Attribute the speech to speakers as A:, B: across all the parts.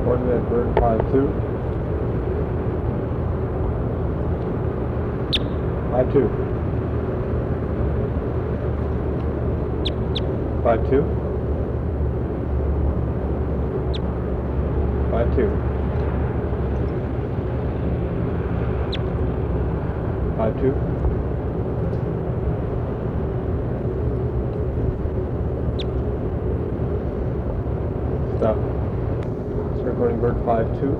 A: Pointed at bird 5-2. 5-2. 5-2. 5-2. 5-2. 5-2. Stop. Start recording bird 5-2.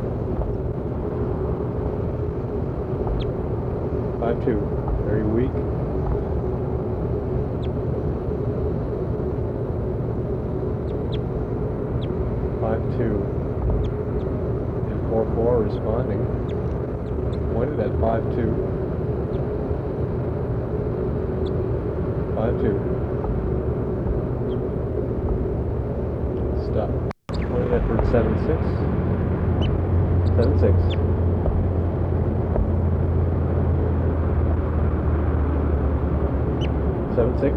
A: 5-2. Very weak. 5-2. And 4-4 responding. Pointed at 5-2. 5-2. Stop. Pointed at bird 7-6. 7-6. 7-6.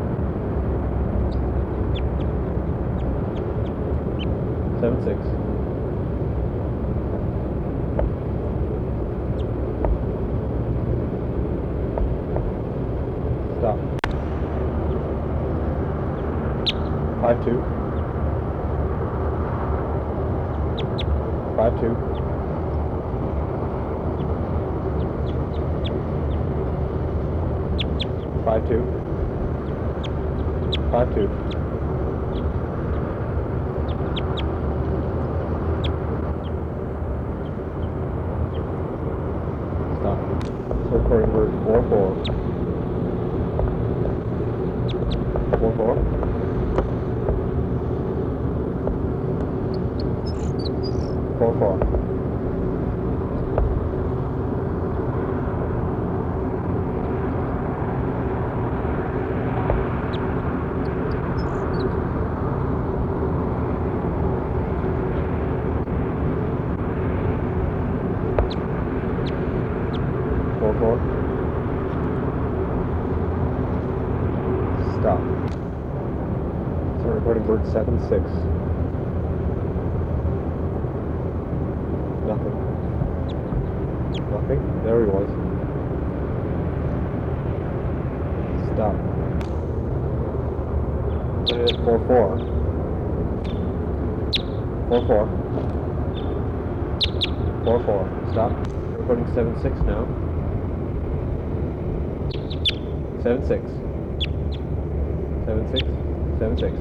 A: 7-6. Stop. 5-2. 5-2. 5-2. 5-2. Stop. So recording bird 4-4. 4-4. 4-4. 4-4. Stop. So recording bird 7-6. Nothing. Nothing? There he was. Stop. And 4-4. 4-4. 4-4. Stop. Recording 7-6 now. 7-6. 7-6. 7-6.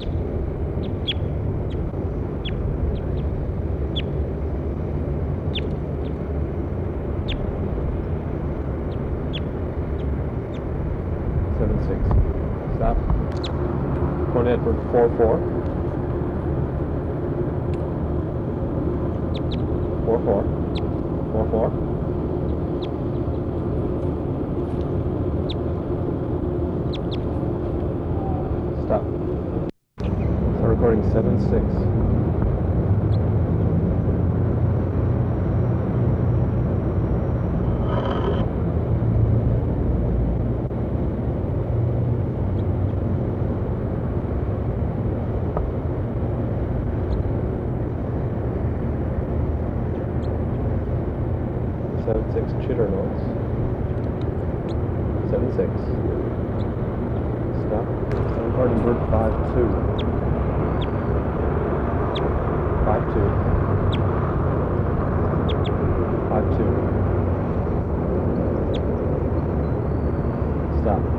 A: 7-6. Stop. Point Edward 4-4. 4-4. 4-4. Stop. Start recording 7-6. 7-6 chitter notes. 7-6. Stop. I'm recording bird 5-2. 5-2. 5-2. Stop.